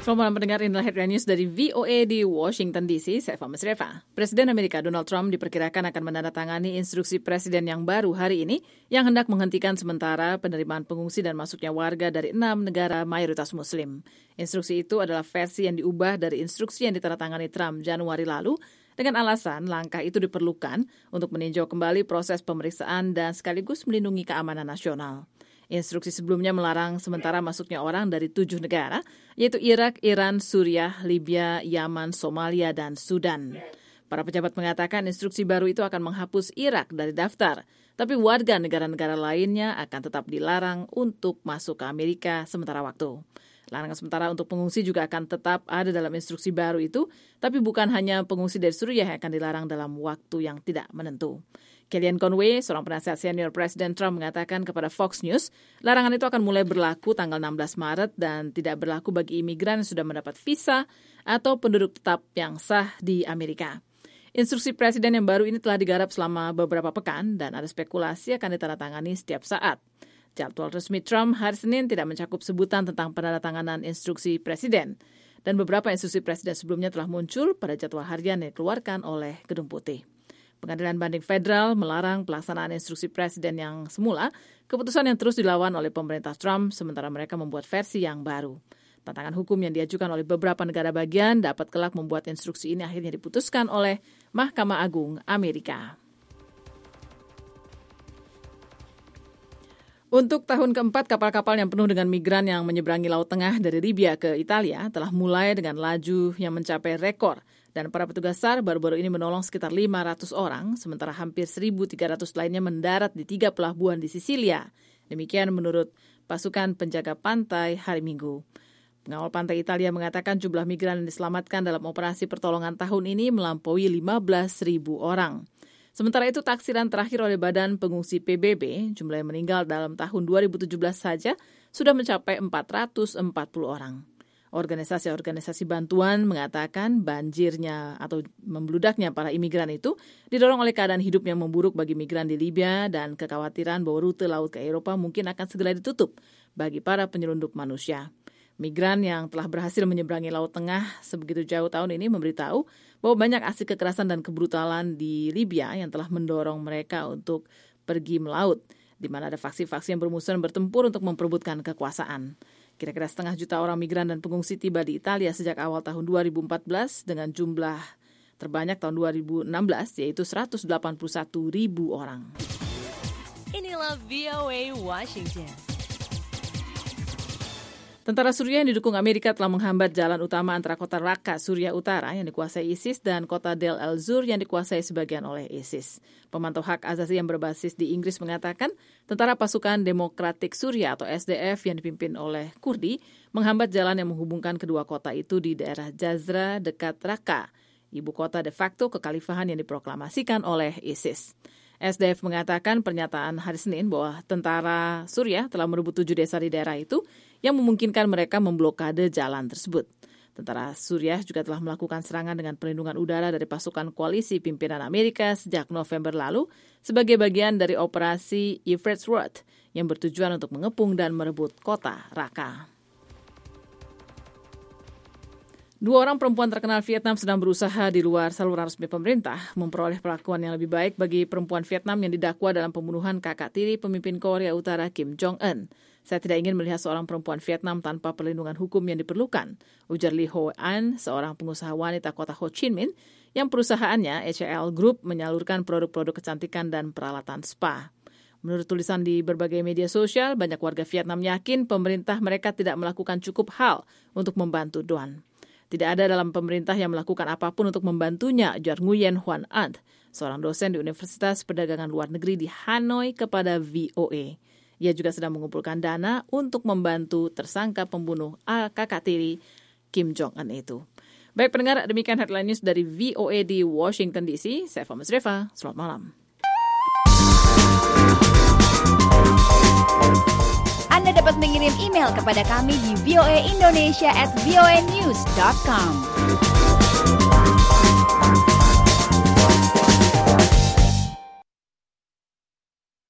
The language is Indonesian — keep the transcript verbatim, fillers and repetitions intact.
Selamat malam pendengar, inilah Headline News dari V O A di Washington D C. Saya Fama Sreva. Presiden Amerika Donald Trump diperkirakan akan menandatangani instruksi presiden yang baru hari ini yang hendak menghentikan sementara penerimaan pengungsi dan masuknya warga dari enam negara mayoritas Muslim. Instruksi itu adalah versi yang diubah dari instruksi yang ditandatangani Trump Januari lalu dengan alasan langkah itu diperlukan untuk meninjau kembali proses pemeriksaan dan sekaligus melindungi keamanan nasional. Instruksi sebelumnya melarang sementara masuknya orang dari tujuh negara, yaitu Irak, Iran, Suriah, Libya, Yaman, Somalia, dan Sudan. Para pejabat mengatakan instruksi baru itu akan menghapus Irak dari daftar, tapi warga negara-negara lainnya akan tetap dilarang untuk masuk ke Amerika sementara waktu. Larangan sementara untuk pengungsi juga akan tetap ada dalam instruksi baru itu, tapi bukan hanya pengungsi dari Suriah yang akan dilarang dalam waktu yang tidak menentu. Kellyanne Conway, seorang penasihat senior Presiden Trump, mengatakan kepada Fox News, larangan itu akan mulai berlaku tanggal enam belas Maret dan tidak berlaku bagi imigran yang sudah mendapat visa atau penduduk tetap yang sah di Amerika. Instruksi Presiden yang baru ini telah digarap selama beberapa pekan dan ada spekulasi akan ditandatangani setiap saat. Jadwal resmi Trump hari Senin tidak mencakup sebutan tentang penandatanganan instruksi Presiden, dan beberapa instruksi Presiden sebelumnya telah muncul pada jadwal harian yang dikeluarkan oleh Gedung Putih. Pengadilan Banding Federal melarang pelaksanaan instruksi Presiden yang semula, keputusan yang terus dilawan oleh pemerintah Trump sementara mereka membuat versi yang baru. Tantangan hukum yang diajukan oleh beberapa negara bagian dapat kelak membuat instruksi ini akhirnya diputuskan oleh Mahkamah Agung Amerika. Untuk tahun keempat, kapal-kapal yang penuh dengan migran yang menyeberangi Laut Tengah dari Libya ke Italia telah mulai dengan laju yang mencapai rekor. Dan para petugas S A R baru-baru ini menolong sekitar lima ratus orang, sementara hampir seribu tiga ratus lainnya mendarat di tiga pelabuhan di Sisilia. Demikian menurut pasukan penjaga pantai hari Minggu. Pengawal pantai Italia mengatakan jumlah migran yang diselamatkan dalam operasi pertolongan tahun ini melampaui lima belas ribu orang. Sementara itu, taksiran terakhir oleh Badan Pengungsi P B B, jumlah yang meninggal dalam tahun dua ribu tujuh belas saja sudah mencapai empat ratus empat puluh orang. Organisasi-organisasi bantuan mengatakan banjirnya atau membludaknya para imigran itu didorong oleh keadaan hidup yang memburuk bagi migran di Libya dan kekhawatiran bahwa rute laut ke Eropa mungkin akan segera ditutup bagi para penyelundup manusia. Migran yang telah berhasil menyeberangi Laut Tengah sebegitu jauh tahun ini memberitahu bahwa banyak aksi kekerasan dan kebrutalan di Libya yang telah mendorong mereka untuk pergi melaut, di mana ada faksi-faksi yang bermusuhan bertempur untuk memperebutkan kekuasaan. Kira-kira setengah juta orang migran dan pengungsi tiba di Italia sejak awal tahun dua ribu empat belas dengan jumlah terbanyak tahun dua ribu enam belas yaitu seratus delapan puluh satu ribu orang. Inilah V O A Washington. Tentara Suriah yang didukung Amerika telah menghambat jalan utama antara kota Raqqa, Suriah Utara yang dikuasai ISIS dan kota Deir el-Zur yang dikuasai sebagian oleh ISIS. Pemantau hak asasi yang berbasis di Inggris mengatakan tentara pasukan Demokratik Suriah atau S D F yang dipimpin oleh Kurdi menghambat jalan yang menghubungkan kedua kota itu di daerah Jazra dekat Raqqa, ibu kota de facto kekhalifahan yang diproklamasikan oleh ISIS. S D F mengatakan pernyataan hari Senin bahwa tentara Suriah telah merebut tujuh desa di daerah itu yang memungkinkan mereka memblokade jalan tersebut. Tentara Suriah juga telah melakukan serangan dengan perlindungan udara dari pasukan koalisi pimpinan Amerika sejak November lalu sebagai bagian dari operasi Euphrates Road yang bertujuan untuk mengepung dan merebut kota Raqqa. Dua orang perempuan terkenal Vietnam sedang berusaha di luar saluran resmi pemerintah memperoleh perlakuan yang lebih baik bagi perempuan Vietnam yang didakwa dalam pembunuhan kakak tiri pemimpin Korea Utara Kim Jong-un. Saya tidak ingin melihat seorang perempuan Vietnam tanpa perlindungan hukum yang diperlukan, ujar Lee Ho-an, seorang pengusaha wanita kota Ho Chi Minh, yang perusahaannya H L Group menyalurkan produk-produk kecantikan dan peralatan spa. Menurut tulisan di berbagai media sosial, banyak warga Vietnam yakin pemerintah mereka tidak melakukan cukup hal untuk membantu Doan. Tidak ada dalam pemerintah yang melakukan apapun untuk membantunya, ujar Nguyen Huan Ant, seorang dosen di Universitas Perdagangan Luar Negeri di Hanoi kepada V O A. Ia juga sedang mengumpulkan dana untuk membantu tersangka pembunuh kakak tiri Kim Jong-un itu. Baik pendengar, demikian headline news dari V O A di Washington D C. Saya Fama Sreva, selamat malam. Anda dapat mengirim email kepada kami di voaindonesia at voanews dot com.